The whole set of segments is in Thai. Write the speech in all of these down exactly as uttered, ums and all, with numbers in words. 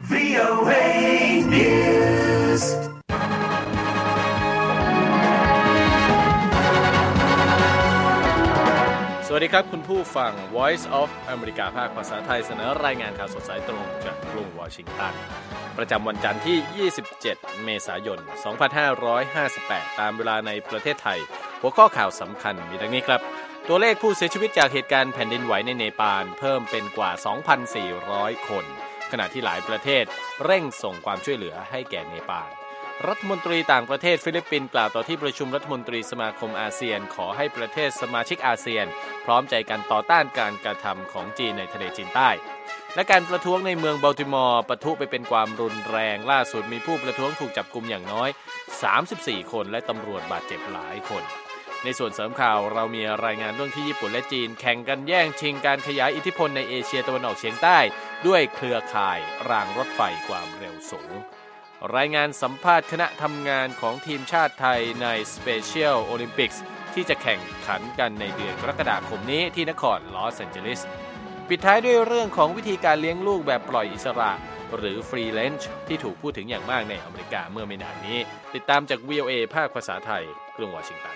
วี โอ เอ News สวัสดีครับคุณผู้ฟัง Voice of America ภาคภาษาไทยเสนอรายงานข่าวสดสายตรงจากกรุงวอชิงตันประจำวันจันทร์ที่ยี่สิบเจ็ดเมษายนสองพันห้าร้อยห้าสิบแปดตามเวลาในประเทศไทยหัวข้อข่าวสำคัญมีดังนี้ครับตัวเลขผู้เสียชีวิตจากเหตุการณ์แผ่นดินไหวในเนปาลเพิ่มเป็นกว่า สองพันสี่ร้อย คนขณะที่หลายประเทศเร่งส่งความช่วยเหลือให้แก่เนปาลรัฐมนตรีต่างประเทศฟิลิปปินส์กล่าวต่อที่ประชุมรัฐมนตรีสมาคมอาเซียนขอให้ประเทศสมาชิกอาเซียนพร้อมใจกันต่อต้านการกระทำของจีนในทะเลจีนใต้และการประท้วงในเมืองบัลติมอร์ปะทุไปเป็นความรุนแรงล่าสุดมีผู้ประท้วงถูกจับกุมอย่างน้อยสามสิบสี่คนและตำรวจบาดเจ็บหลายคนในส่วนเสริมข่าวเรามีรายงานเรื่องที่ญี่ปุ่นและจีนแข่งกันแย่งชิงการขยายอิทธิพลในเอเชียตะวันออกเฉียงใต้ด้วยเครือข่ายรางรถไฟความเร็วสูงรายงานสัมภาษณ์คณะทำงานของทีมชาติไทยใน Special Olympics ที่จะแข่งขันกันในเดือนกรกฎาคมนี้ที่นครลอสแอนเจลิสปิดท้ายด้วยเรื่องของวิธีการเลี้ยงลูกแบบปล่อยอิสระหรือฟรีแลนซ์ที่ถูกพูดถึงอย่างมากในอเมริกาเมื่อไม่นานนี้ติดตามจาก วี โอ เอ ภาคภาษาไทยกรุงวอชิงตัน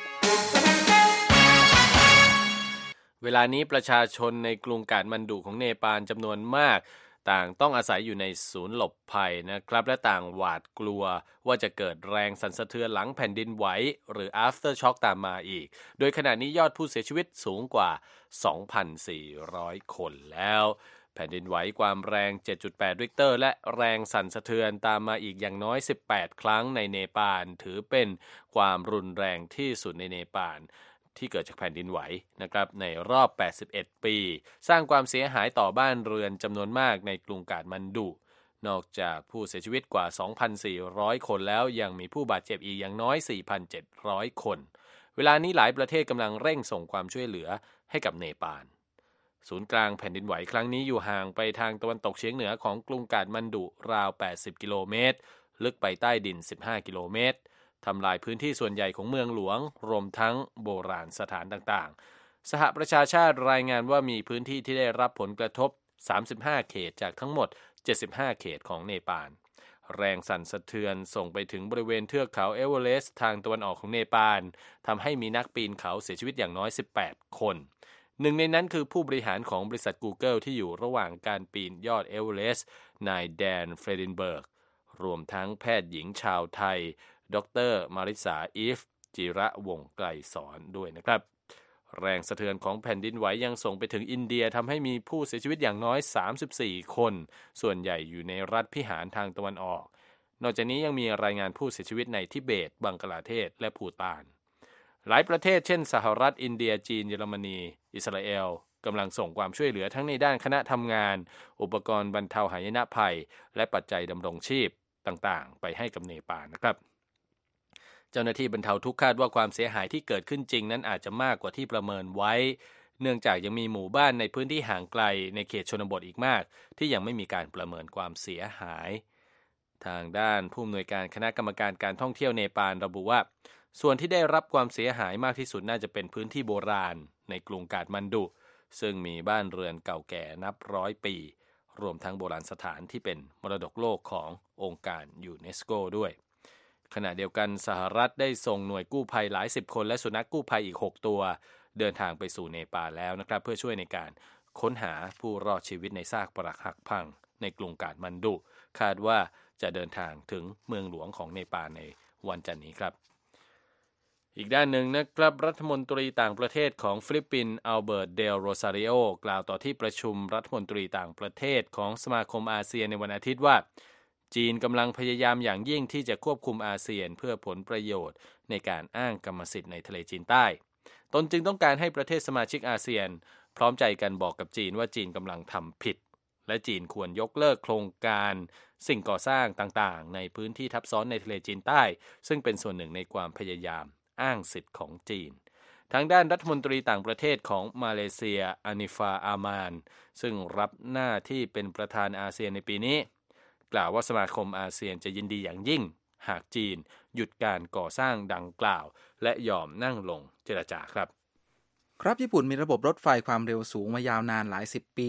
เวลานี้ประชาชนในกรุงกาฐมันดุของเนปาลจำนวนมากต่างต้องอาศัยอยู่ในศูนย์หลบภัยนะครับและต่างหวาดกลัวว่าจะเกิดแรงสั่นสะเทือนหลังแผ่นดินไหวหรือ after shock ตามมาอีกโดยขณะนี้ยอดผู้เสียชีวิตสูงกว่า สองพันสี่ร้อย คนแล้วแผ่นดินไหวความแรง เจ็ดจุดแปด ริกเตอร์และแรงสั่นสะเทือนตามมาอีกอย่างน้อยสิบแปดครั้งในเนปาลถือเป็นความรุนแรงที่สุดในเนปาลที่เกิดจากแผ่นดินไหวนะครับในรอบแปดสิบเอ็ดปีสร้างความเสียหายต่อบ้านเรือนจำนวนมากในกรุงกาฐมันดุนอกจากผู้เสียชีวิตกว่า สองพันสี่ร้อย คนแล้วยังมีผู้บาดเจ็บอีกอย่างน้อย สี่พันเจ็ดร้อย คนเวลานี้หลายประเทศกำลังเร่งส่งความช่วยเหลือให้กับเนปาลศูนย์กลางแผ่นดินไหวครั้งนี้อยู่ห่างไปทางตะวันตกเฉียงเหนือของกรุงกาฐมันดุราวแปดสิบกิโลเมตรลึกไปใต้ดินสิบห้ากิโลเมตรทำลายพื้นที่ส่วนใหญ่ของเมืองหลวงรวมทั้งโบราณสถานต่างๆสหประชาชาติรายงานว่ามีพื้นที่ที่ได้รับผลกระทบสามสิบห้าเขตจากทั้งหมดเจ็ดสิบห้าเขตของเนปาลแรงสั่นสะเทือนส่งไปถึงบริเวณเทือกเขาเอเวอเรสต์ทางตะวันออกของเนปาลทำให้มีนักปีนเขาเสียชีวิตอย่างน้อยสิบแปดคนหนึ่งในนั้นคือผู้บริหารของบริษัท Google ที่อยู่ระหว่างการปีนยอดเอเวอเรสต์นายแดนเฟรดินเบิร์กรวมทั้งแพทย์หญิงชาวไทยดร.มาริสาอีฟจิระวงศ์ไกลสอนด้วยนะครับแรงสะเทือนของแผ่นดินไหวยังส่งไปถึงอินเดียทำให้มีผู้เสียชีวิตอย่างน้อยสามสิบสี่คนส่วนใหญ่อยู่ในรัฐพิหารทางตะวันออกนอกจากนี้ยังมีรายงานผู้เสียชีวิตในทิเบตบังกลาเทศและภูฏานหลายประเทศเช่นสหรัฐอินเดียจีนเยอรมนีอิสราเอลกำลังส่งความช่วยเหลือทั้งในด้านคณะทำงานอุปกรณ์บรรเทาหายนะภัยและปัจจัยดำรงชีพต่างๆไปให้กับเนปาลนะครับเจ้าหน้าที่บรรเทาทุกข์คาดว่าความเสียหายที่เกิดขึ้นจริงนั้นอาจจะมากกว่าที่ประเมินไว้เนื่องจากยังมีหมู่บ้านในพื้นที่ห่างไกลในเขตชนบทอีกมากที่ยังไม่มีการประเมินความเสียหายทางด้านผู้อำนวยการคณะกรรมการการท่องเที่ยวเนปาลระบุว่าส่วนที่ได้รับความเสียหายมากที่สุดน่าจะเป็นพื้นที่โบราณในกรุงกาฐมันดุซึ่งมีบ้านเรือนเก่าแก่นับร้อยปีรวมทั้งโบราณสถานที่เป็นมรดกโลกขององค์การยูเนสโกด้วยขณะเดียวกันสหรัฐได้ส่งหน่วยกู้ภัยหลายสิบคนและสุนัขกู้ภัยอีกหกตัวเดินทางไปสู่เนปาลแล้วนะครับเพื่อช่วยในการค้นหาผู้รอดชีวิตในซากปรักหักพังในกรุงกาฐมันดุคาดว่าจะเดินทางถึงเมืองหลวงของเนปาลในวันจันทร์นี้ครับอีกด้านหนึ่งนะครับรัฐมนตรีต่างประเทศของฟิลิปปินส์อัลเบิร์ตเดลโรซาริโอกล่าวต่อที่ประชุมรัฐมนตรีต่างประเทศของสมาคมอาเซียนในวันอาทิตย์ว่าจีนกำลังพยายามอย่างยิ่งที่จะควบคุมอาเซียนเพื่อผลประโยชน์ในการอ้างกรรมสิทธิ์ในทะเลจีนใต้ตนจึงต้องการให้ประเทศสมาชิกอาเซียนพร้อมใจกันบอกกับจีนว่าจีนกำลังทำผิดและจีนควรยกเลิกโครงการสิ่งก่อสร้างต่างๆในพื้นที่ทับซ้อนในทะเลจีนใต้ซึ่งเป็นส่วนหนึ่งในความพยายามอ้างสิทธิ์ของจีนทางด้านรัฐมนตรีต่างประเทศของมาเลเซียอานิฟาอามานซึ่งรับหน้าที่เป็นประธานอาเซียนในปีนี้กล่าวว่าสมาคมอาเซียนจะยินดีอย่างยิ่งหากจีนหยุดการก่อสร้างดังกล่าวและยอมนั่งลงเจรจาครับครับญี่ปุ่นมีระบบรถไฟความเร็วสูงมายาวนานหลายสิบปี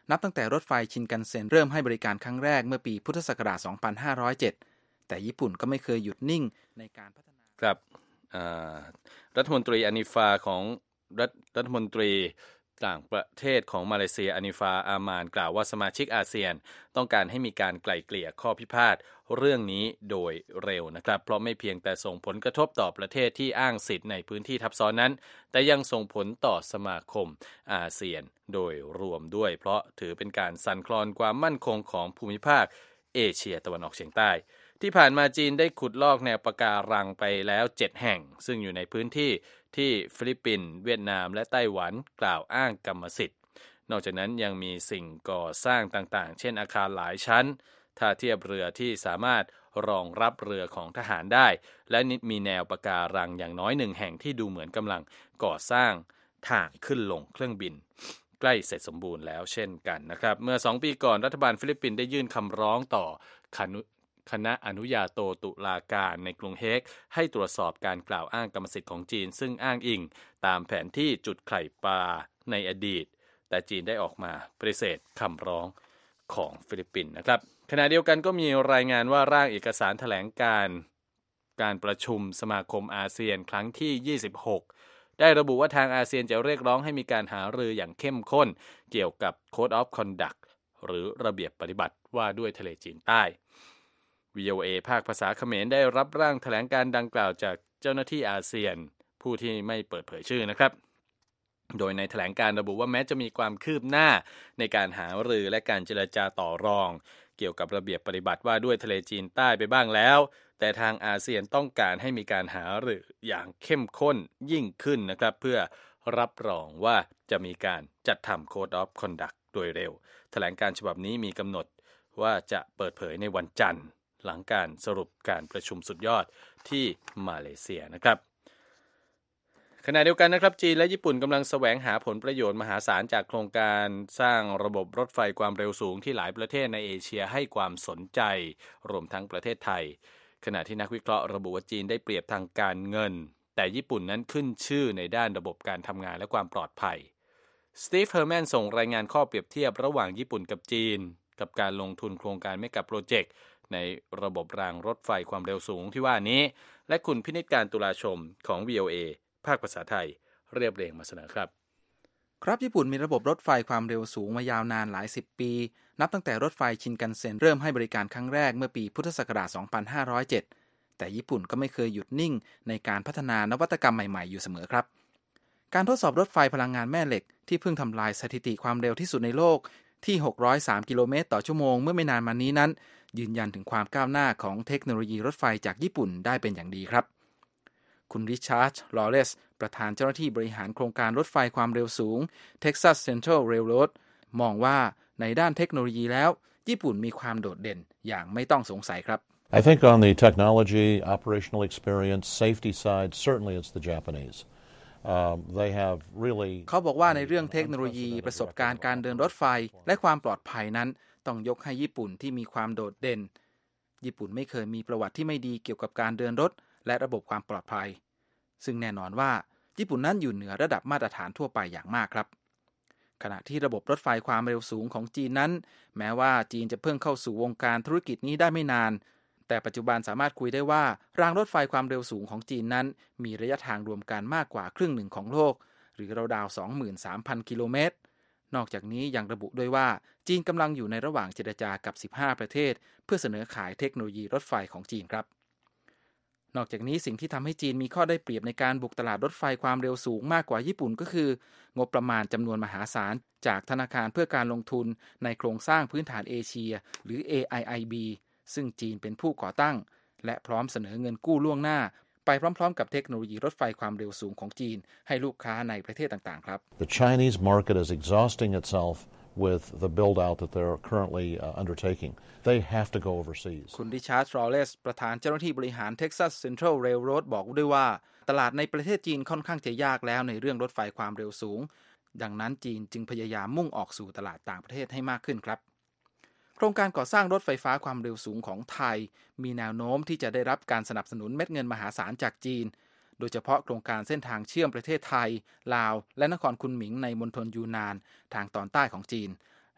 นับตั้งแต่รถไฟชินคันเซ็นเริ่มให้บริการครั้งแรกเมื่อปีพุทธศักราช สองพันห้าร้อยเจ็ด แต่ญี่ปุ่นก็ไม่เคยหยุดนิ่งในการพัฒนาครับรัฐมนตรีอานิฟาของรัฐรัฐมนตรีต่างประเทศของมาเลเซียอานิฟาอามานกล่าวว่าสมาชิกอาเซียนต้องการให้มีการไกล่เกลี่ยข้อพิพาทเรื่องนี้โดยเร็วนะครับเพราะไม่เพียงแต่ส่งผลกระทบต่อประเทศที่อ้างสิทธิ์ในพื้นที่ทับซ้อนนั้นแต่ยังส่งผลต่อสมาคมอาเซียนโดยรวมด้วยเพราะถือเป็นการสั่นคลอนความมั่นคงของภูมิภาคเอเชียตะวันออกเฉียงใต้ที่ผ่านมาจีนได้ขุดลอกแนวปะการังไปแล้วเจ็ดแห่งซึ่งอยู่ในพื้นที่ที่ฟิลิปปินส์เวียดนามและไต้หวันกล่าวอ้างกรรมสิทธิ์นอกจากนั้นยังมีสิ่งก่อสร้างต่างๆเช่นอาคารหลายชั้นท่าเทียบเรือที่สามารถรองรับเรือของทหารได้และมีแนวปะการังอย่างน้อยหนึ่งแห่งที่ดูเหมือนกำลังก่อสร้างทางขึ้นลงเครื่องบินใกล้เสร็จสมบูรณ์แล้วเช่นกันนะครับเมื่อสองปีก่อนรัฐบาลฟิลิปปินส์ได้ยื่นคำร้องต่อคณะอนุญาโตตุลาการในกรุงเฮกให้ตรวจสอบการกล่าวอ้างกรรมสิทธิ์ของจีนซึ่งอ้างอิงตามแผนที่จุดไข่ปลาในอดีตแต่จีนได้ออกมาปฏิเสธคำร้องของฟิลิปปินส์นะครับขณะเดียวกันก็มีรายงานว่าร่างเอกสารแถลงการการประชุมสมาคมอาเซียนครั้งที่ยี่สิบหกได้ระบุว่าทางอาเซียนจะเรียกร้องให้มีการหารืออย่างเข้มข้นเกี่ยวกับ Code of Conduct หรือระเบียบปฏิบัติว่าด้วยทะเลจีนใต้ วี โอ เอ ภาคภาษาเขมรได้รับร่างแถลงการดังกล่าวจากเจ้าหน้าที่อาเซียนผู้ที่ไม่เปิดเผยชื่อนะครับโดยในแถลงการระบุว่าแม้จะมีความคืบหน้าในการหารือและการเจรจาต่อรองเกี่ยวกับระเบียบปฏิบัติว่าด้วยทะเลจีนใต้ไปบ้างแล้วแต่ทางอาเซียนต้องการให้มีการหารืออย่างเข้มข้นยิ่งขึ้นนะครับเพื่อรับรองว่าจะมีการจัดทำ Code of Conduct โดยเร็วแถลงการฉบับนี้มีกำหนดว่าจะเปิดเผยในวันจันทร์หลังการสรุปการประชุมสุดยอดที่มาเลเซียนะครับขณะเดียวกันนะครับจีนและญี่ปุ่นกำลังแสวงหาผลประโยชน์มหาศาลจากโครงการสร้างระบบรถไฟความเร็วสูงที่หลายประเทศในเอเชียให้ความสนใจรวมทั้งประเทศไทยขณะที่นักวิเคราะห์ระบุว่าจีนได้เปรียบทางการเงินแต่ญี่ปุ่นนั้นขึ้นชื่อในด้านระบบการทำงานและความปลอดภัยสตีฟ เฮอร์แมนส่งรายงานข้อเปรียบเทียบระหว่างญี่ปุ่นกับจีนกับการลงทุนโครงการเมกะโปรเจกต์ในระบบรางรถไฟความเร็วสูงที่ว่านี้และคุณพินิจการตุลาชมของ วี โอ เอ ภาคภาษาไทยเรียบเรียงมาเสนอครับครับญี่ปุ่นมีระบบรถไฟความเร็วสูงมายาวนานหลายสิบปีนับตั้งแต่รถไฟชินคันเซ็นเริ่มให้บริการครั้งแรกเมื่อปีพุทธศักราช สองพันห้าร้อยเจ็ด แต่ญี่ปุ่นก็ไม่เคยหยุดนิ่งในการพัฒนานวัตกรรมใหม่ๆอยู่เสมอครับการทดสอบรถไฟพลังงานแม่เหล็กที่เพิ่งทำลายสถิติความเร็วที่สุดในโลกที่หกร้อยสามกิโลเมตรต่อชั่วโมงเมื่อไม่นานมานี้นั้นยืนยันถึงความก้าวหน้าของเทคโนโลยีรถไฟจากญี่ปุ่นได้เป็นอย่างดีครับคุณริชาร์ด ลอเรสประธานเจ้าหน้าที่บริหารโครงการรถไฟความเร็วสูง Texas Central Railroad มองว่าในด้านเทคโนโลยีแล้วญี่ปุ่นมีความโดดเด่นอย่างไม่ต้องสงสัยครับ I think on the technology, operational experience, safety side, certainly it's the Japanese. Um, they have really เขาบอกว่าในเรื่องเทคโนโลยีประสบการณ์การเดินรถไฟและความปลอดภัยนั้นต้องยกให้ญี่ปุ่นที่มีความโดดเด่นญี่ปุ่นไม่เคยมีประวัติที่ไม่ดีเกี่ยวกับการเดินรถและระบบความปลอดภัยซึ่งแน่นอนว่าญี่ปุ่นนั้นอยู่เหนือระดับมาตรฐานทั่วไปอย่างมากครับขณะที่ระบบรถไฟความเร็วสูงของจีนนั้นแม้ว่าจีนจะเพิ่งเข้าสู่วงการธุรกิจนี้ได้ไม่นานแต่ปัจจุบันสามารถคุยได้ว่ารางรถไฟความเร็วสูงของจีนนั้นมีระยะทางรวมกันมากกว่าครึ่งหนึ่งของโลกหรือราวๆ สองหมื่นสามพัน กิโลเมตรนอกจากนี้ยังระบุด้วยว่าจีนกำลังอยู่ในระหว่างเจรจากับสิบห้าประเทศเพื่อเสนอขายเทคโนโลยีรถไฟของจีนครับนอกจากนี้สิ่งที่ทำให้จีนมีข้อได้เปรียบในการบุกตลาดรถไฟความเร็วสูงมากกว่าญี่ปุ่นก็คืองบประมาณจำนวนมหาศาลจากธนาคารเพื่อการลงทุนในโครงสร้างพื้นฐานเอเชียหรือ เอ ไอ ไอ บี ซึ่งจีนเป็นผู้ก่อตั้งและพร้อมเสนอเงินกู้ล่วงหน้าไปพร้อมๆกับเทคโนโลยีรถไฟความเร็วสูงของจีนให้ลูกค้าในประเทศต่างๆครับ The Chinese market is exhausting itself with the build out that they're currently uh, undertaking. They have to go overseas. คุณริชาร์ด ลอเรสประธานเจ้าหน้าที่บริหาร Texas Central Railroad บอกด้วยว่าตลาดในประเทศจีนค่อนข้างจะยากแล้วในเรื่องรถไฟความเร็วสูงดังนั้นจีนจึงพยายามมุ่งออกสู่ตลาดต่างประเทศให้มากขึ้นครับโครงการก่อสร้างรถไฟฟ้าความเร็วสูงของไทยมีแนวโน้มที่จะได้รับการสนับสนุนเม็ดเงินมหาศาลจากจีนโดยเฉพาะโครงการเส้นทางเชื่อมประเทศไทยลาวและนครคุนหมิงในมณฑลยูนนานทางตอนใต้ของจีน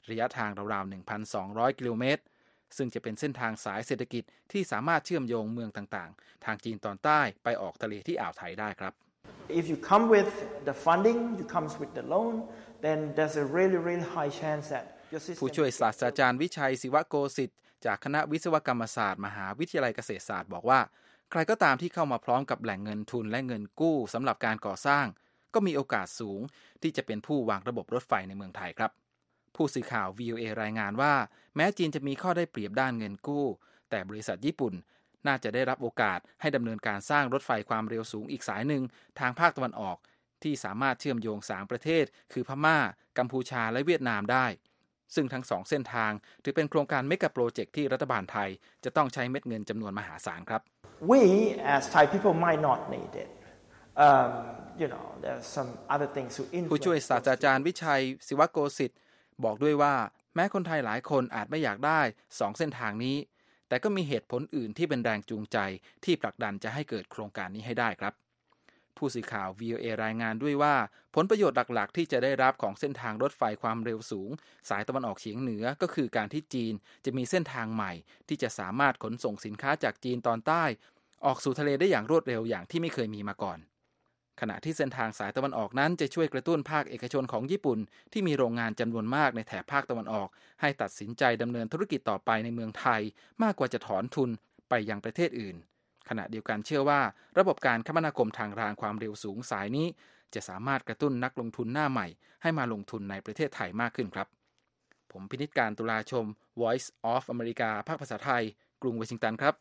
ระยะทางราวๆ หนึ่งพันสองร้อย กิโลเมตรซึ่งจะเป็นเส้นทางสายเศรษฐกิจที่สามารถเชื่อมโยงเมืองต่างๆทางจีนตอนใต้ไปออกทะเลที่อ่าวไทยได้ครับ If you come with the funding, you come with the loan, then there's a really really high chance that your system ผู้ช่วยศาสตราจารย์วิชัยศิวโกสิทธิ์จากคณะวิศวกรรมศาสตร์มหาวิทยาลัยเกษตรศาสตร์บอกว่าใครก็ตามที่เข้ามาพร้อมกับแหล่งเงินทุนและเงินกู้สำหรับการก่อสร้างก็มีโอกาสสูงที่จะเป็นผู้วางระบบรถไฟในเมืองไทยครับผู้สื่อข่าว วี โอ เอ รายงานว่าแม้จีนจะมีข้อได้เปรียบด้านเงินกู้แต่บริษัทญี่ปุ่นน่าจะได้รับโอกาสให้ดำเนินการสร้างรถไฟความเร็วสูงอีกสายหนึ่งทางภาคตะวันออกที่สามารถเชื่อมโยงสามประเทศคือพม่ากัมพูชาและเวียดนามได้ซึ่งทั้งสองเส้นทางถือเป็นโครงการเมกะโปรเจกต์ที่รัฐบาลไทยจะต้องใช้เม็ดเงินจำนวนมหาศาลครับ We as Thai people might not need it. Um, you know, there's some other things to influence. ผู้ช่วยศาสตราจารย์วิชัยศิวโกสิทธิ์บอกด้วยว่าแม้คนไทยหลายคนอาจไม่อยากได้สองเส้นทางนี้แต่ก็มีเหตุผลอื่นที่เป็นแรงจูงใจที่ผลักดันจะให้เกิดโครงการนี้ให้ได้ครับผู้สื่อข่าว วี โอ เอ รายงานด้วยว่าผลประโยชน์หลักๆที่จะได้รับของเส้นทางรถไฟความเร็วสูงสายตะวันออกเฉียงเหนือก็คือการที่จีนจะมีเส้นทางใหม่ที่จะสามารถขนส่งสินค้าจากจีนตอนใต้ออกสู่ทะเลได้อย่างรวดเร็วอย่างที่ไม่เคยมีมาก่อนขณะที่เส้นทางสายตะวันออกนั้นจะช่วยกระตุ้นภาคเอกชนของญี่ปุ่นที่มีโรงงานจำนวนมากในแถบภาคตะวันออกให้ตัดสินใจดำเนินธุรกิจต่อไปในเมืองไทยมากกว่าจะถอนทุนไปยังประเทศอื่นขณะเดียวกันเชื่อว่าระบบการคมนาคมทางรางความเร็วสูงสายนี้จะสามารถกระตุ้นนักลงทุนหน้าใหม่ให้มาลงทุนในประเทศไทยมากขึ้นครับผมพินิจการตุลาชม Voice of America ภาคภาษาไทยกรุงวอชิงตันครับ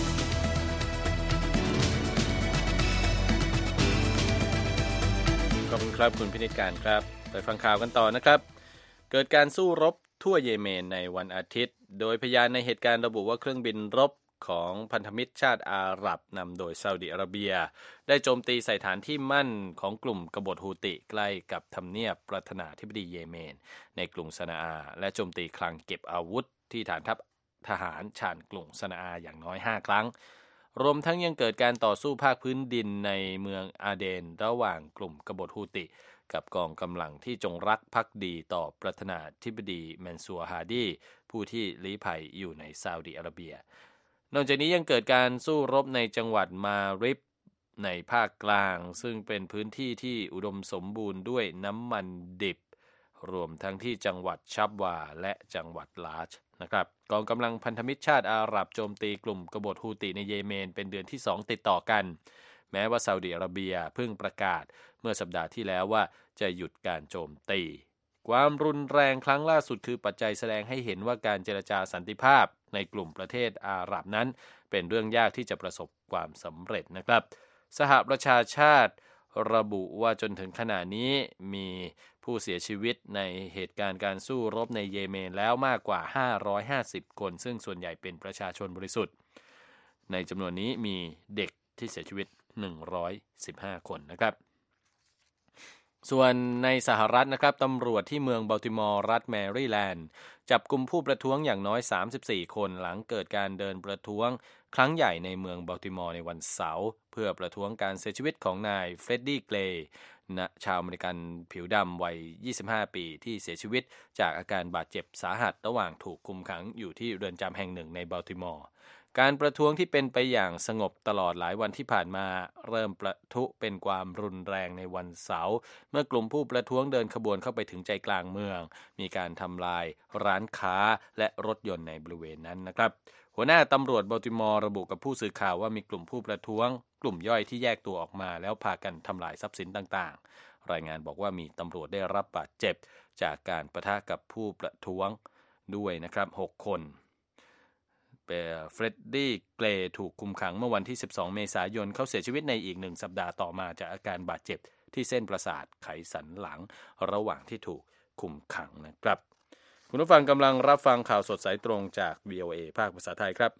ขอบคุณครับคุณพินิจการครับไปฟังข่าวกันต่อนะครับเกิดการสู้รบทั่วเยเมนในวันอาทิตย์โดยพยานในเหตุการณ์ระบุว่าเครื่องบินรบของพันธมิตรชาติอาหรับนำโดยซาอุดิอาระเบียได้โจมตีใส่ฐานที่มั่นของกลุ่มกบฏฮูติใกล้กับทำเนียบประธานาธิบดีเยเมนในกรุงซะนาอาและโจมตีคลังเก็บอาวุธที่ฐานทัพทหารชานกรุงซะนาอาอย่างน้อยห้าครั้งรวมทั้งยังเกิดการต่อสู้ภาคพื้นดินในเมืองอาเดนระหว่างกลุ่มกบฏฮูติกับกองกำลังที่จงรักภักดีต่อประธานาธิบดีแมนซัวร์ฮาดีผู้ที่ลี้ภัยอยู่ในซาอุดิอาระเบียนอกจากนี้ยังเกิดการสู้รบในจังหวัดมาริบในภาคกลางซึ่งเป็นพื้นที่ที่อุดมสมบูรณ์ด้วยน้ำมันดิบรวมทั้งที่จังหวัดชับวาและจังหวัดลาชนะครับกองกำลังพันธมิตรชาติอาหรับโจมตีกลุ่มกบฏฮูติในเยเมนเป็นเดือนที่สองติดต่อกันแม้ว่าซาอุดิอาระเบียเพิ่งประกาศเมื่อสัปดาห์ที่แล้วว่าจะหยุดการโจมตีความรุนแรงครั้งล่าสุดคือปัจจัยแสดงให้เห็นว่าการเจรจาสันติภาพในกลุ่มประเทศอาหรับนั้นเป็นเรื่องยากที่จะประสบความสำเร็จนะครับสหประชาชาติระบุว่าจนถึงขณะนี้มีผู้เสียชีวิตในเหตุการณ์การสู้รบในเยเมนแล้วมากกว่าห้าร้อยห้าสิบคนซึ่งส่วนใหญ่เป็นประชาชนบริสุทธิ์ในจำนวนนี้มีเด็กที่เสียชีวิตหนึ่งร้อยสิบห้าคนนะครับส่วนในสหรัฐนะครับตำรวจที่เมืองบัลติมอร์รัฐแมริแลนด์จับกุมผู้ประท้วงอย่างน้อยสามสิบสี่คนหลังเกิดการเดินประท้วงครั้งใหญ่ในเมืองบัลติมอร์ในวันเสาร์เพื่อประท้วงการเสียชีวิตของนายเฟรดดี้เกรย์ชาวอเมริกันผิวดำวัยยี่สิบห้าปีที่เสียชีวิตจากอาการบาดเจ็บสาหัสระหว่างถูกคุมขังอยู่ที่เรือนจำแห่งหนึ่งในบัลติมอร์การประท้วงที่เป็นไปอย่างสงบตลอดหลายวันที่ผ่านมาเริ่มประทุเป็นความรุนแรงในวันเสาร์เมื่อกลุ่มผู้ประท้วงเดินขบวนเข้าไปถึงใจกลางเมืองมีการทำลายร้านค้าและรถยนต์ในบริเวณนั้นนะครับหัวหน้าตำรวจบัลติมอร์ระบุกับผู้สื่อข่าวว่ามีกลุ่มผู้ประท้วงกลุ่มย่อยที่แยกตัวออกมาแล้วพากันทำลายทรัพย์สินต่างๆรายงานบอกว่ามีตำรวจได้รับบาดเจ็บจากการปะทะกับผู้ประท้วงด้วยนะครับหกคนเฟรดดี้เกรย์ถูกคุมขังเมื่อวันที่สิบสองเมษายนเขาเสียชีวิตในอีกหนึ่งสัปดาห์ต่อมาจากอาการบาดเจ็บที่เส้นประสาทไขสันหลังระหว่างที่ถูกคุมขังนะครับคุณผู้ฟังกำลังรับฟังข่าวสดสายตรงจาก วี โอ เอ ภาคภาษาไทยครับ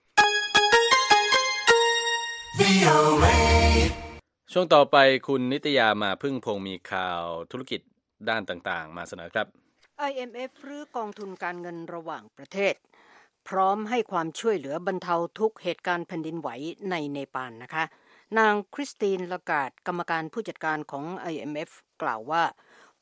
วี โอ เอช่วงต่อไปคุณนิตยามาพึ่งพงมีข่าวธุรกิจด้านต่างๆมาเสนอครับไอ เอ็ม เอฟ รื้อกองทุนการเงินระหว่างประเทศพร้อมให้ความช่วยเหลือบรรเทาทุกเหตุการณ์แผ่นดินไหวในเนปาลนะคะนางคริสติน ลาการ์ดกรรมการผู้จัดการของ ไอ เอ็ม เอฟ กล่าวว่า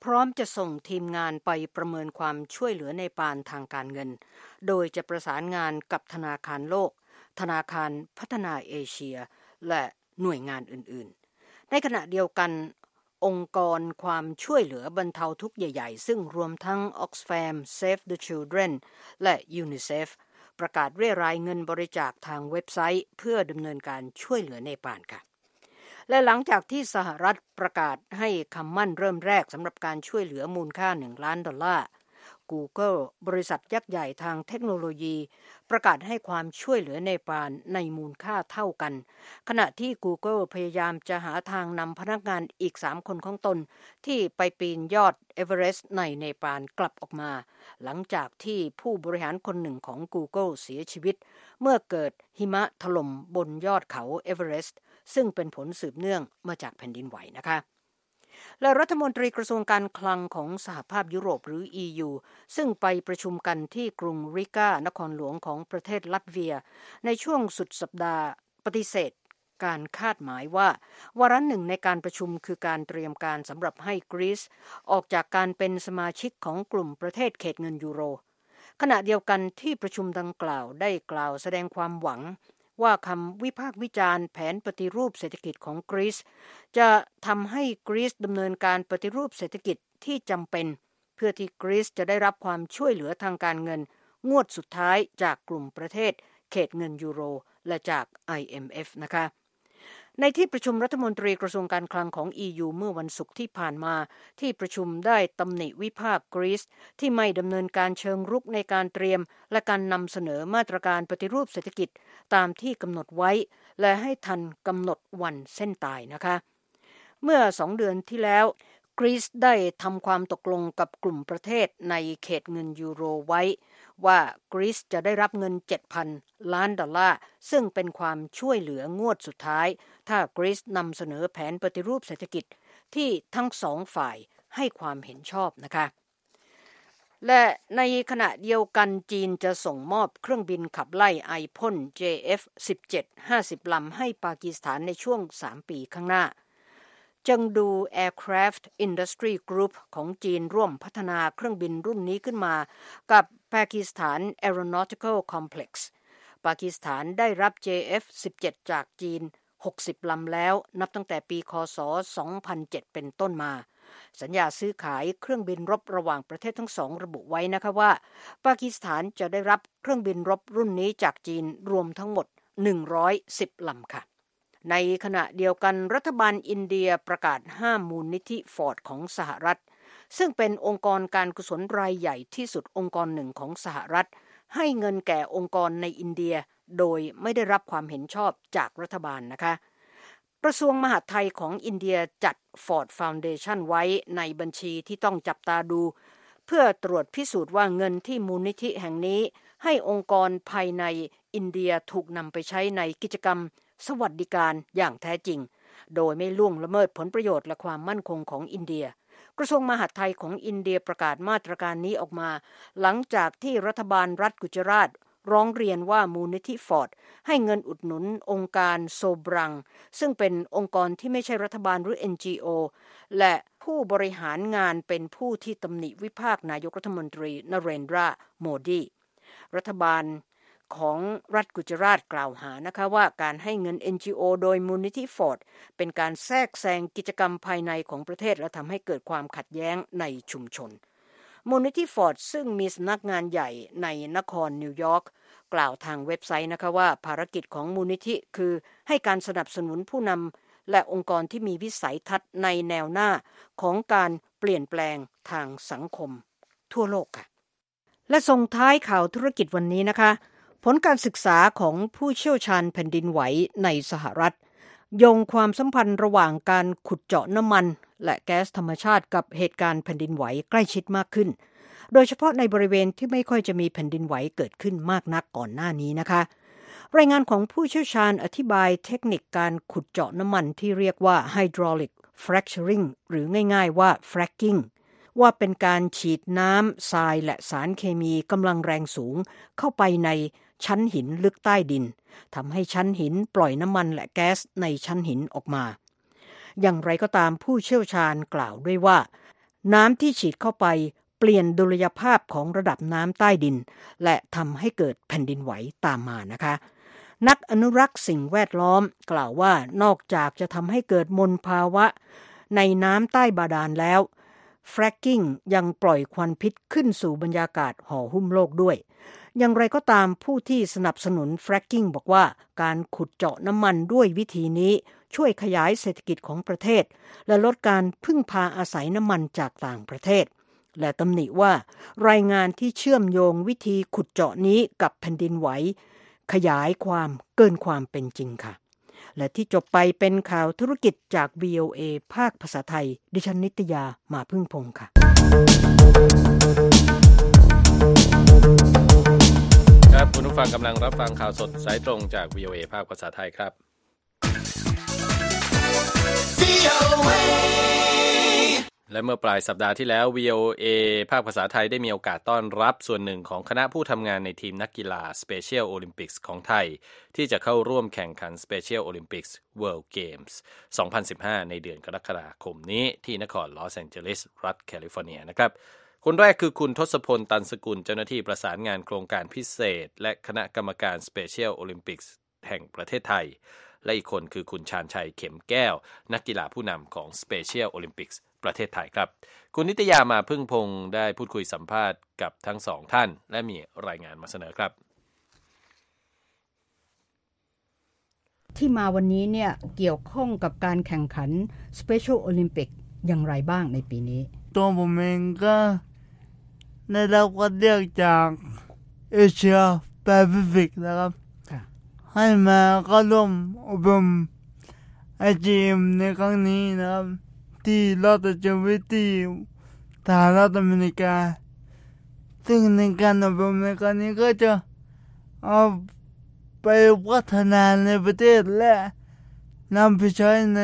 พร้อมจะส่งทีมงานไปประเมินความช่วยเหลือเนปาลทางการเงินโดยจะประสานงานกับธนาคารโลกธนาคารพัฒนาเอเชียและหน่วยงานอื่นๆในขณะเดียวกันองค์กรความช่วยเหลือบรรเทาทุกข์ใหญ่ๆซึ่งรวมทั้ง Oxfam Save the Children และ UNICEF ประกาศเรียรายเงินบริจาคทางเว็บไซต์เพื่อดำเนินการช่วยเหลือเนปาลค่ะและหลังจากที่สหรัฐประกาศให้คำมั่นเริ่มแรกสำหรับการช่วยเหลือมูลค่าหนึ่งล้านดอลลาร์ Google บริษัทยักษ์ใหญ่ทางเทคโนโลยีประกาศให้ความช่วยเหลือเนปาลในมูลค่าเท่ากันขณะที่ Google พยายามจะหาทางนำพนักงานอีกสามคนของตนที่ไปปีนยอดเอเวอเรสต์ในเนปาลกลับออกมาหลังจากที่ผู้บริหารคนหนึ่งของ Google เสียชีวิตเมื่อเกิดหิมะถล่มบนยอดเขาเอเวอเรสต์ซึ่งเป็นผลสืบเนื่องมาจากแผ่นดินไหวนะคะและรัฐมนตรีกระทรวงการคลังของสหภาพยุโรปหรือ อี ยู ซึ่งไปประชุมกันที่กรุงริกานครหลวงของประเทศลัตเวียในช่วงสุดสัปดาห์ปฏิเสธการคาดหมายว่าวาระหนึ่งในการประชุมคือการเตรียมการสำหรับให้กรีซออกจากการเป็นสมาชิกของกลุ่มประเทศเขตเงินยูโรขณะเดียวกันที่ประชุมดังกล่าวได้กล่าวแสดงความหวังว่าคำวิพากษ์วิจารณ์แผนปฏิรูปเศรษฐกิจของกรีซจะทำให้กรีซดำเนินการปฏิรูปเศรษฐกิจที่จำเป็นเพื่อที่กรีซจะได้รับความช่วยเหลือทางการเงินงวดสุดท้ายจากกลุ่มประเทศเขตเงินยูโรและจาก ไอ เอ็ม เอฟ นะคะในที่ประชุมรัฐมนตรีกระทรวงการคลังของ อี ยู เมื่อวันศุกร์ที่ผ่านมาที่ประชุมได้ตำหนิวิพากษ์กรีซที่ไม่ดำเนินการเชิงรุกในการเตรียมและการนำเสนอมาตรการปฏิรูปเศรษฐกิจตามที่กำหนดไว้และให้ทันกำหนดวันเส้นตายนะคะเมื่อสองเดือนที่แล้วกรีซได้ทำความตกลงกับกลุ่มประเทศในเขตเงินยูโรไว้ว่ากรีซจะได้รับเงิน เจ็ดพัน ล้านดอลลาร์ซึ่งเป็นความช่วยเหลืองวดสุดท้ายถ้ากรีซนำเสนอแผนปฏิรูปเศรษฐกิจที่ทั้งสองฝ่ายให้ความเห็นชอบนะคะและในขณะเดียวกันจีนจะส่งมอบเครื่องบินขับไล่ไอพ่น เจ เอฟ สิบเจ็ด ห้าสิบ ลำให้ปากีสถานในช่วงสามปีข้างหน้าจังดู Aircraft Industry Group ของจีนร่วมพัฒนาเครื่องบินรุ่นนี้ขึ้นมากับปากีสถาน Aeronautical Complex ปากีสถานได้รับ เจ เอฟ สิบเจ็ด จากจีนหกสิบลำแล้วนับตั้งแต่ปีค.ศ. สองพันเจ็ดเป็นต้นมาสัญญาซื้อขายเครื่องบินรบระหว่างประเทศทั้งสองระบุไว้นะคะว่าปากีสถานจะได้รับเครื่องบินรบรุ่นนี้จากจีนรวมทั้งหมดหนึ่งร้อยสิบลำค่ะในขณะเดียวกันรัฐบาลอินเดียประกาศห้ามมูลนิธิฟอร์ดของสหรัฐซึ่งเป็นองค์กรการกุศลรายใหญ่ที่สุดองค์กรหนึ่งของสหรัฐให้เงินแก่องค์กรในอินเดียโดยไม่ได้รับความเห็นชอบจากรัฐบาลนะคะกระทรวงมหาดไทยของอินเดียจัด Ford Foundation ไว้ในบัญชีที่ต้องจับตาดูเพื่อตรวจพิสูจน์ว่าเงินที่มูลนิธิแห่งนี้ให้องค์กรภายในอินเดียถูกนำไปใช้ในกิจกรรมสวัสดิการอย่างแท้จริงโดยไม่ล่วงละเมิดผลประโยชน์และความมั่นคงของอินเดียกระทรวงมหาดไทยของอินเดียประกาศมาตรการนี้ออกมาหลังจากที่รัฐบาลรัฐกุจราตร้องเรียนว่ามูลนิธิฟอร์ดให้เงินอุดหนุนองค์การโซบรังซึ่งเป็นองค์กรที่ไม่ใช่รัฐบาลหรือ เอ็น จี โอ และผู้บริหารงานเป็นผู้ที่ตำหนิวิพากษ์นายกรัฐมนตรีนเรนทราโมดีรัฐบาลของรัฐกุจราตกล่าวหานะคะว่าการให้เงิน เอ็น จี โอ โดยมูลนิธิฟอร์ดเป็นการแทรกแซงกิจกรรมภายในของประเทศและทำให้เกิดความขัดแย้งในชุมชนมูลนิธิฟอร์ดซึ่งมีสำนักงานใหญ่ในนครนิวยอร์กกล่าวทางเว็บไซต์นะคะว่าภารกิจของมูลนิธิคือให้การสนับสนุนผู้นำและองค์กรที่มีวิสัยทัศน์ในแนวหน้าของการเปลี่ยนแปลงทางสังคมทั่วโลกค่ะและส่งท้ายข่าวธุรกิจวันนี้นะคะผลการศึกษาของผู้เชี่ยวชาญแผ่นดินไหวในสหรัฐโยงความสัมพันธ์ระหว่างการขุดเจาะน้ำมันและแก๊สธรรมชาติกับเหตุการณ์แผ่นดินไหวใกล้ชิดมากขึ้นโดยเฉพาะในบริเวณที่ไม่ค่อยจะมีแผ่นดินไหวเกิดขึ้นมากนักก่อนหน้านี้นะคะรายงานของผู้เชี่ยวชาญอธิบายเทคนิคการขุดเจาะน้ำมันที่เรียกว่า hydraulic fracturing หรือง่ายๆว่า fracking ว่าเป็นการฉีดน้ำทรายและสารเคมีกำลังแรงสูงเข้าไปในชั้นหินลึกใต้ดินทำให้ชั้นหินปล่อยน้ำมันและแก๊สในชั้นหินออกมาอย่างไรก็ตามผู้เชี่ยวชาญกล่าวด้วยว่าน้ำที่ฉีดเข้าไปเปลี่ยนดุลยภาพของระดับน้ำใต้ดินและทำให้เกิดแผ่นดินไหวตามมานะคะนักอนุรักษ์สิ่งแวดล้อมกล่าวว่านอกจากจะทำให้เกิดมลภาวะในน้ำใต้บาดาลแล้วแฟรกกิ้งยังปล่อยควันพิษขึ้นสู่บรรยากาศห่อหุ้มโลกด้วยอย่างไรก็ตามผู้ที่สนับสนุนแฟรกกิ้งบอกว่าการขุดเจาะน้ำมันด้วยวิธีนี้ช่วยขยายเศรษฐกิจของประเทศและลดการพึ่งพาอาศัยน้ำมันจากต่างประเทศและตำหนิว่ารายงานที่เชื่อมโยงวิธีขุดเจาะนี้กับแผ่นดินไหวขยายความเกินความเป็นจริงค่ะและที่จบไปเป็นข่าวธุรกิจจาก วี โอ เอ ภาคภาษาไทยดิฉันนิตยามาพึ่งพงษ์ค่ะครับคุณผู้ฟังกำลังรับฟังข่าวสดสายตรงจาก วี โอ เอ ภาคภาษาไทยครับ และเมื่อปลายสัปดาห์ที่แล้ว วี โอ เอ ภาคภาษาไทยได้มีโอกาสต้อนรับส่วนหนึ่งของคณะผู้ทำงานในทีมนักกีฬา Special Olympics ของไทยที่จะเข้าร่วมแข่งขัน Special Olympics World Games สองพันสิบห้าในเดือนกรกฎาคมนี้ที่นครลอสแองเจลิสรัฐแคลิฟอร์เนียนะครับคนแรกคือคุณทศพลตันสกุลเจ้าหน้าที่ประสานงานโครงการพิเศษและคณะกรรมการ Special Olympics แห่งประเทศไทยและอีกคนคือคุณชาญชัยเข็มแก้วนักกีฬาผู้นำของ Special Olympics ประเทศไทยครับคุณนิตยามาพึ่งพงษ์ได้พูดคุยสัมภาษณ์กับทั้งสองท่านและมีรายงานมาเสนอครับที่มาวันนี้เนี่ยเกี่ยวข้องกับการแข่งขัน Special Olympic อย่างไรบ้างในปีนี้ตัวผมเองก็ได้รับการเลือกจากเอเชียแปซิฟิกนะครับให้มาก็ร่วมอบรม ไอ จี เอ็ม ในครั้งนี้นะครับที่ลอสแองเจลิสที่สหรัฐอเมริกาซึ่งในการอบรมในครั้งนี้ก็จะเอาไปพัฒนาในประเทศและนำไปใช้ใน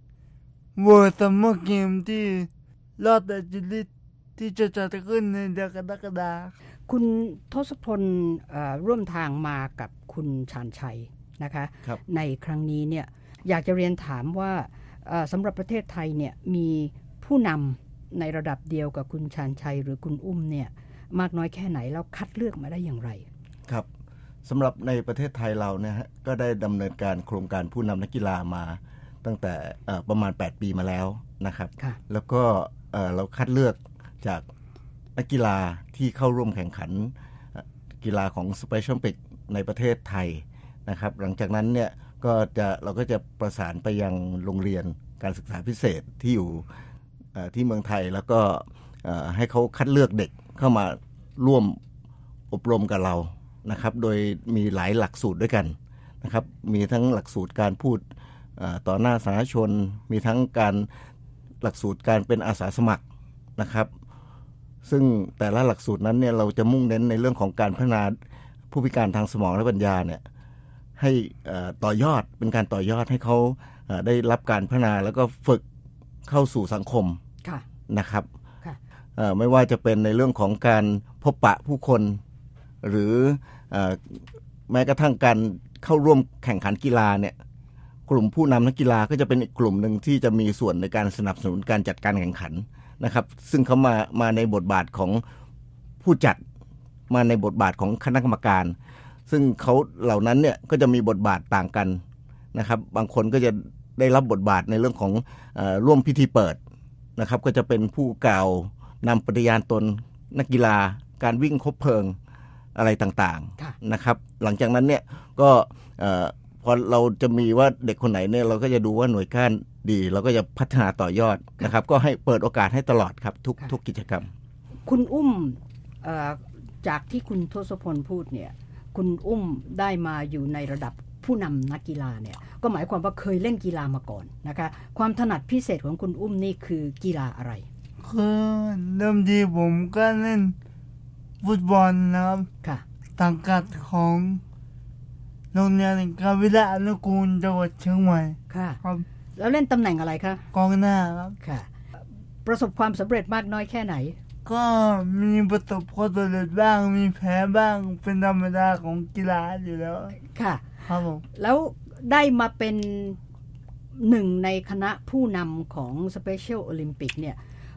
World Summer Games ที่ลอสแองเจลิสที่จะจัดขึ้นในเดือนกรกฎาคมคุณทศพลร่วมทางมากับคุณชาญชัยนะคะในครั้งนี้เนี่ยอยากจะเรียนถามว่าสำหรับประเทศไทยเนี่ยมีผู้นำในระดับเดียวกับคุณชาญชัยหรือคุณอุ้มเนี่ยมากน้อยแค่ไหนแล้วคัดเลือกมาได้อย่างไรครับสำหรับในประเทศไทยเราเนี่ยฮะก็ได้ดำเนินการโครงการผู้นำนักกีฬามาตั้งแต่ประมาณแปดปีมาแล้วนะครับแล้วก็เราคัดเลือกจากนักกีฬาที่เข้าร่วมแข่งขันกีฬาของ Special Olympics ในประเทศไทยนะครับหลังจากนั้นเนี่ยก็จะเราก็จะประสานไปยังโรงเรียนการศึกษาพิเศษที่อยู่ที่เมืองไทยแล้วก็ให้เขาคัดเลือกเด็กเข้ามาร่วมอบรมกับเรานะครับโดยมีหลายหลักสูตรด้วยกันนะครับมีทั้งหลักสูตรการพูดต่อหน้าสาธารณชนมีทั้งการหลักสูตรการเป็นอาสาสมัครนะครับซึ่งแต่ละหลักสูตรนั้นเนี่ยเราจะมุ่งเน้นในเรื่องของการพัฒนาผู้พิการทางสมองและปัญญาเนี่ยให้ต่อยอดเป็นการต่อยอดให้เขาได้รับการพัฒนาแล้วก็ฝึกเข้าสู่สังคมนะครับไม่ว่าจะเป็นในเรื่องของการพบปะผู้คนหรือแม้กระทั่งการเข้าร่วมแข่งขันกีฬาเนี่ยกลุ่มผู้นำนักกีฬาก็จะเป็นอีกกลุ่มหนึ่งที่จะมีส่วนในการสนับสนุนการจัดการแข่งขันนะครับซึ่งเขามามาในบทบาทของผู้จัดมาในบทบาทของคณะกรรมการซึ่งเขาเหล่านั้นเนี่ยก็จะมีบทบาทต่างกันนะครับบางคนก็จะได้รับบทบาทในเรื่องของเอ่อร่วมพิธีเปิดนะครับก็จะเป็นผู้กล่าวนำปฏิญาณตนนักกีฬาการวิ่งคบเพลิงอะไรต่างๆนะครับหลังจากนั้นเนี่ยก็เอ่อพอเราจะมีว่าเด็กคนไหนเนี่ยเราก็จะดูว่าหน่วยก้านดีเราก็จะพัฒนาต่อยอดนะครับก็ให้เปิดโอกาสให้ตลอดครับทุกทุกกิจกรรมคุณอุ้มจากที่คุณทศพลพูดเนี่ยคุณอุ้มได้มาอยู่ในระดับผู้นำนักกีฬาเนี่ยก็หมายความว่าเคยเล่นกีฬามาก่อนนะคะความถนัดพิเศษของคุณอุ้มนี่คือกีฬาอะไรคือเดิมทีผมก็เล่นฟุตบอลนะครับค่ะสังกัดของโรงเรียนการวิทยาอนุกูลจังหวัดเชียงใหม่ค่ะครับแล้วเล่นตำแหน่งอะไรคะกองหน้าครับค่ะประสบความสำเร็จมากน้อยแค่ไหนก็มีประสบความสำเร็จบ้างมีแพ้บ้างเป็นธรรมดาของกีฬาอยู่แล้วค่ะครับผมแล้วได้มาเป็นหนึ่งในคณะผู้นำของ Special Olympic เนี่ย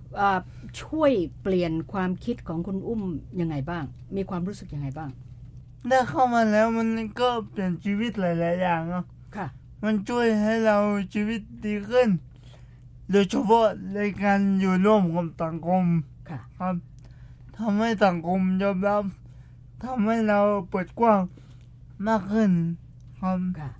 ช่วยเปลี่ยนความคิดของคุณอุ้มยังไงบ้างมีความรู้สึกยังไงบ้างได้เข้ามาแล้วมันก็เปลี่ยนชีวิตหลายๆอย่างอ่ะค่ะมันช่วยให้เราชีวิตดีขึ้นโดยเฉพาะในการอยู่ร่วมกับสังคมค่ะครับทำให้สังคมยอมรับทำให้เราเปิดกว้างมากขึ้นครับค่ะ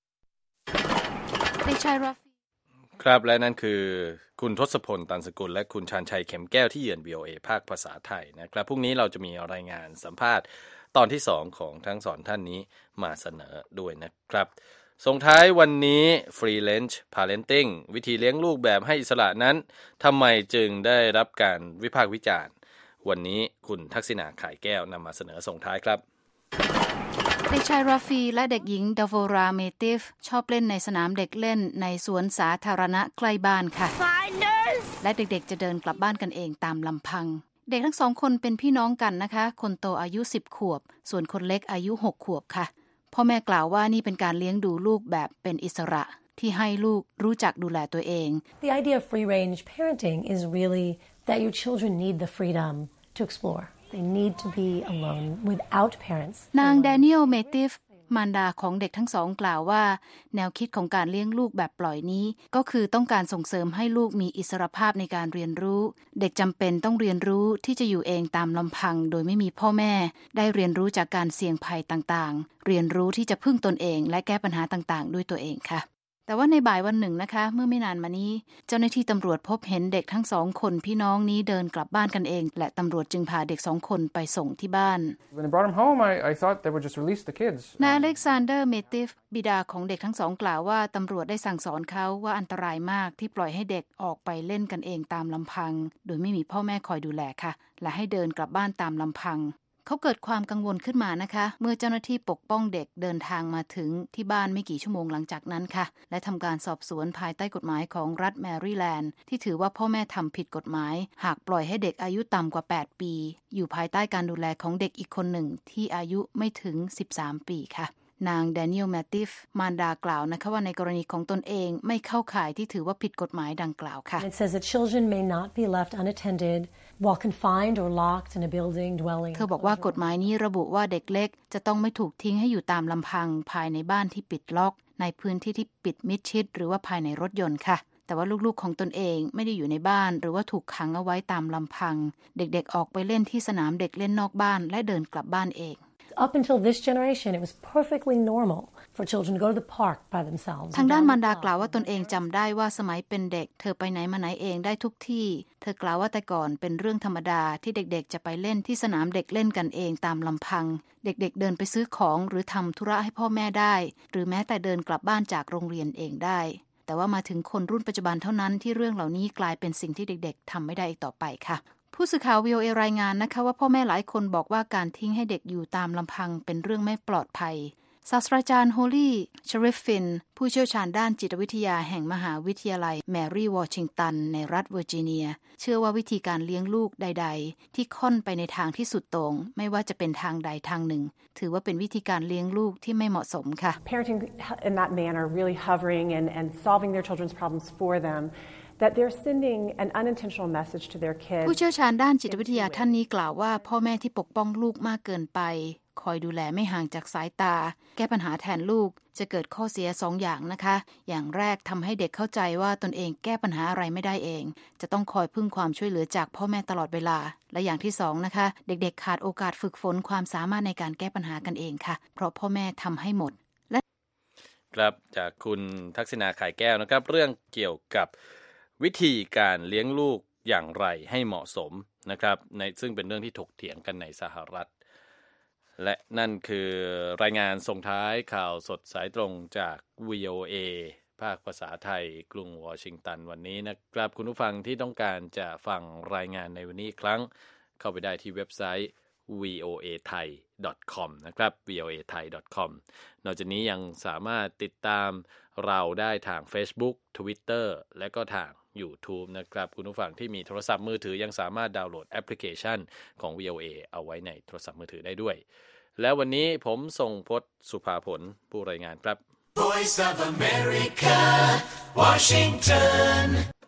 เด็กชายราฟีครับและนั่นคือคุณทศพลตันสกุลและคุณชาญชัยเข็มแก้วที่เยือน วี โอ เอ ภาคภาษาไทยนะครับพรุ่งนี้เราจะมีรายงานสัมภาษณ์ตอนที่สองของทั้งสองท่านนี้มาเสนอด้วยนะครับส่งท้ายวันนี้ Freelance Parenting วิธีเลี้ยงลูกแบบให้อิสระนั้นทำไมจึงได้รับการวิพากษ์วิจารณ์วันนี้คุณทักษิณาข่ายแก้วนำมาเสนอส่งท้ายครับเด็กชายราฟีและเด็กหญิงดาโวราเมติฟชอบเล่นในสนามเด็กเล่นในสวนสาธารณะใกล้บ้านค่ะ Finders! และเด็กๆจะเดินกลับบ้านกันเองตามลำพังเด็กทั้งสองคนเป็นพี่น้องกันนะคะคนโตอายุสิบขวบส่วนคนเล็กอายุหกขวบค่ะพ่อแม่กล่าวว่านี่เป็นการเลี้ยงดูลูกแบบเป็นอิสระที่ให้ลูกรู้จักดูแลตัวเอง The idea of free range parenting is really that your children need the freedom to explore. They need to be alone without parents. นางแดเนียลเมติฟมารดาของเด็กทั้งสองกล่าวว่าแนวคิดของการเลี้ยงลูกแบบปล่อยนี้ก็คือต้องการส่งเสริมให้ลูกมีอิสรภาพในการเรียนรู้เด็กจำเป็นต้องเรียนรู้ที่จะอยู่เองตามลำพังโดยไม่มีพ่อแม่ได้เรียนรู้จากการเสี่ยงภัยต่างๆเรียนรู้ที่จะพึ่งตนเองและแก้ปัญหาต่างๆด้วยตัวเองค่ะแต่ว่าในบ่ายวันหนึ่งนะคะเมื่อไม่นานมานี้เจ้าหน้าที่ตำรวจพบเห็นเด็กทั้งสองคนพี่น้องนี้เดินกลับบ้านกันเองและตำรวจจึงพาเด็กสองคนไปส่งที่บ้าน When they brought them home, I, I thought they would just release the kids. นายอเล็กซานเดอร์เมติฟบิดาของเด็กทั้งสองกล่าวว่าตำรวจได้สั่งสอนเขาว่าอันตรายมากที่ปล่อยให้เด็กออกไปเล่นกันเองตามลำพังโดยไม่มีพ่อแม่คอยดูแลค่ะและให้เดินกลับบ้านตามลำพังเขาเกิดความกังวลขึ้นมานะคะเมื่อเจ้าหน้าที่ปกป้องเด็กเดินทางมาถึงที่บ้านไม่กี่ชั่วโมงหลังจากนั้นค่ะและทำการสอบสวนภายใต้กฎหมายของรัฐแมริแลนด์ที่ถือว่าพ่อแม่ทำผิดกฎหมายหากปล่อยให้เด็กอายุต่ำกว่าแปดปีอยู่ภายใต้การดูแลของเด็กอีกคนหนึ่งที่อายุไม่ถึงสิบสามปีค่ะนางแดเนียลแมติฟมารดากล่าวนะคะว่าในกรณีของตนเองไม่เข้าข่ายที่ถือว่าผิดกฎหมายดังกล่าวค่ะ It says that children may not be left unattended while confined or locked in a building dwelling เธอบอกว่ากฎหมายนี้ระบุว่าเด็กเล็กจะต้องไม่ถูกทิ้งให้อยู่ตามลำพังภายในบ้านที่ปิดล็อกในพื้นที่ที่ปิดมิดชิดหรือว่าภายในรถยนต์ค่ะแต่ว่าลูกๆของตนเองไม่ได้อยู่ในบ้านหรือว่าถูกขังเอาไว้ตามลำพังเด็กๆออกไปเล่นที่สนามเด็กเล่นนอกบ้านและเดินกลับบ้านเอง Up until this generation, it was perfectly normal for children to go to the park by themselves. ทางด้านมารดากล่าวว่าตนเองจำได้ว่าสมัยเป็นเด็กเธอไปไหนมาไหนเองได้ทุกที่เธอกล่าวว่าแต่ก่อนเป็นเรื่องธรรมดาที่เด็กๆจะไปเล่นที่สนามเด็กเล่นกันเองตามลำพังเด็กๆเดินไปซื้อของหรือทำธุระให้พ่อแม่ได้หรือแม้แต่เดินกลับบ้านจากโรงเรียนเองได้แต่ว่ามาถึงคนรุ่นปัจจุบันเท่านั้นที่เรื่องเหล่านี้กลายเป็นสิ่งที่เด็กๆทำไม่ได้อีกต่อไปค่ะผู้สื่อข่าว วี โอ เอ รายงานนะคะว่าพ่อแม่หลายคนบอกว่าการทิ้งให้เด็กอยู่ตามลำพังเป็นเรื่องไม่ปลอดภัยศาสตราจารย์โฮลี่ชริฟฟินผู้เชี่ยวชาญด้านจิตวิทยาแห่งมหาวิทยาลัยแมรี่วอชิงตันในรัฐเวอร์จิเนียเชื่อว่าวิธีการเลี้ยงลูกใดๆที่ค่อนไปในทางที่สุดโต่งไม่ว่าจะเป็นทางใดทางหนึ่งถือว่าเป็นวิธีการเลี้ยงลูกที่ไม่เหมาะสมค่ะ Parenting in that manner really hovering and and solving their children's problems for them that they're sending an unintentional message to their kids ผู้เชี่ยวชาญด้านจิตวิทยาท่านนี้กล่าวว่าพ่อแม่ที่ปกป้องลูกมากเกินไปคอยดูแลไม่ห่างจากสายตาแก้ปัญหาแทนลูกจะเกิดข้อเสียสองอย่างนะคะอย่างแรกทำให้เด็กเข้าใจว่าตนเองแก้ปัญหาอะไรไม่ได้เองจะต้องคอยพึ่งความช่วยเหลือจากพ่อแม่ตลอดเวลาและอย่างที่สองนะคะเด็กๆขาดโอกาสฝึกฝนความสามารถในการแก้ปัญหากันเองค่ะเพราะพ่อแม่ทำให้หมดและครับจากคุณทักษิณาข่ายแก้วนะครับเรื่องเกี่ยวกับวิธีการเลี้ยงลูกอย่างไรให้เหมาะสมนะครับในซึ่งเป็นเรื่องที่ถกเถียงกันในสหรัฐและนั่นคือรายงานส่งท้ายข่าวสดสายตรงจาก วี โอ เอ ภาคภาษาไทยกรุงวอชิงตันวันนี้นะครับคุณผู้ฟังที่ต้องการจะฟังรายงานในวันนี้อีกครั้งเข้าไปได้ที่เว็บไซต์ วี โอ เอ ไทย ดอท คอม นะครับ วี โอ เอ ไทย ดอท คอม นอกจากนี้ยังสามารถติดตามเราได้ทาง Facebook Twitter และก็ทาง YouTube นะครับคุณผู้ฟังที่มีโทรศัพท์มือถือยังสามารถดาวน์โหลดแอปพลิเคชันของ วี โอ เอ เอาไว้ในโทรศัพท์มือถือได้ด้วยแล้ววันนี้ผมทรงพจน์สุภาผลผู้รายงานครับ Voice of America Washington